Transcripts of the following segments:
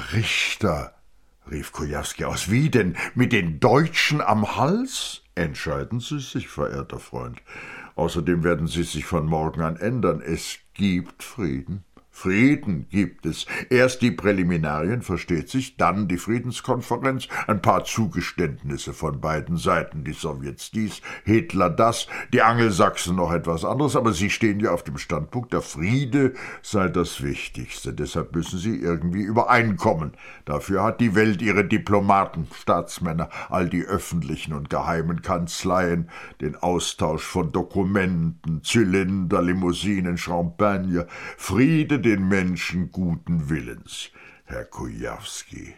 Herr Richter«, rief Kojawski aus, »wie denn, mit den Deutschen am Hals? Entscheiden Sie sich, verehrter Freund. Außerdem werden Sie sich von morgen an ändern. Es gibt Frieden. Frieden gibt es. Erst die Präliminarien, versteht sich, dann die Friedenskonferenz, ein paar Zugeständnisse von beiden Seiten, die Sowjets dies, Hitler das, die Angelsachsen noch etwas anderes, aber Sie stehen ja auf dem Standpunkt, der Friede sei das Wichtigste. Deshalb müssen Sie irgendwie übereinkommen. Dafür hat die Welt ihre Diplomaten, Staatsmänner, all die öffentlichen und geheimen Kanzleien, den Austausch von Dokumenten, Zylinder, Limousinen, Champagner, Friede den Menschen guten Willens, Herr Kojawski.«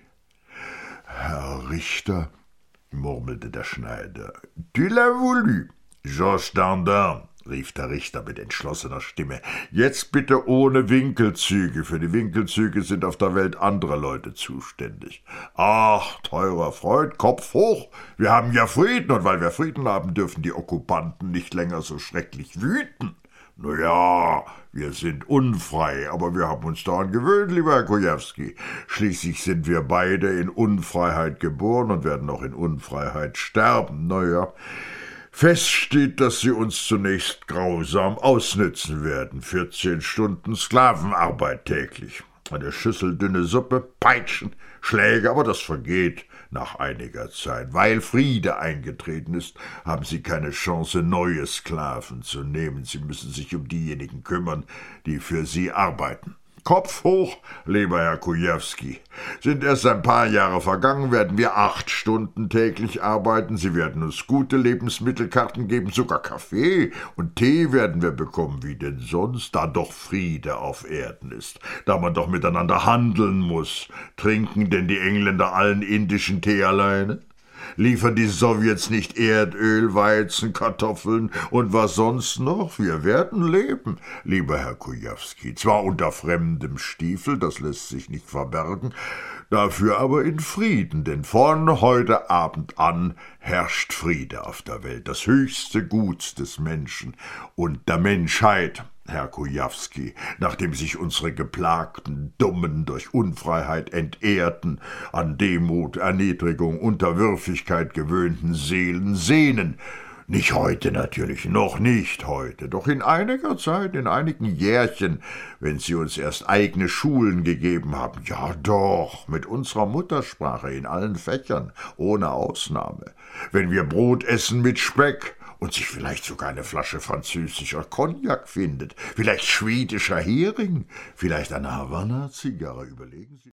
»Herr Richter«, murmelte der Schneider, »tu l'as voulu.« »Georges Dandin«, rief der Richter mit entschlossener Stimme, »jetzt bitte ohne Winkelzüge. Für die Winkelzüge sind auf der Welt andere Leute zuständig. Ach, teurer Freund, Kopf hoch. Wir haben ja Frieden, und weil wir Frieden haben, dürfen die Okkupanten nicht länger so schrecklich wüten. »Na ja, wir sind unfrei, aber wir haben uns daran gewöhnt, lieber Herr Kojawski. Schließlich sind wir beide in Unfreiheit geboren und werden auch in Unfreiheit sterben. Na ja, fest steht, dass sie uns zunächst grausam ausnützen werden. 14 Stunden Sklavenarbeit täglich. Eine Schüssel dünne Suppe, Peitschen, Schläge, aber das vergeht nach einiger Zeit. Weil Friede eingetreten ist, haben Sie keine Chance, neue Sklaven zu nehmen. Sie müssen sich um diejenigen kümmern, die für Sie arbeiten. Kopf hoch, lieber Herr Kojawski. Sind erst ein paar Jahre vergangen, werden wir 8 Stunden täglich arbeiten. Sie werden uns gute Lebensmittelkarten geben, sogar Kaffee und Tee werden wir bekommen. Wie denn sonst, da doch Friede auf Erden ist, da man doch miteinander handeln muss. Trinken denn die Engländer allen indischen Tee alleine? Liefern die Sowjets nicht Erdöl, Weizen, Kartoffeln und was sonst noch? Wir werden leben, lieber Herr Kojawski, zwar unter fremdem Stiefel, das lässt sich nicht verbergen, dafür aber in Frieden, denn von heute Abend an herrscht Friede auf der Welt, das höchste Gut des Menschen und der Menschheit. Herr Kojawski, nachdem sich unsere geplagten, dummen, durch Unfreiheit entehrten, an Demut, Erniedrigung, Unterwürfigkeit gewöhnten Seelen sehnen. Nicht heute natürlich, noch nicht heute, doch in einiger Zeit, in einigen Jährchen, wenn Sie uns erst eigene Schulen gegeben haben, ja doch, mit unserer Muttersprache in allen Fächern, ohne Ausnahme, wenn wir Brot essen mit Speck, und sich vielleicht sogar eine Flasche französischer Cognac findet, vielleicht schwedischer Hering, vielleicht eine Havanna-Zigarre, überlegen Sie.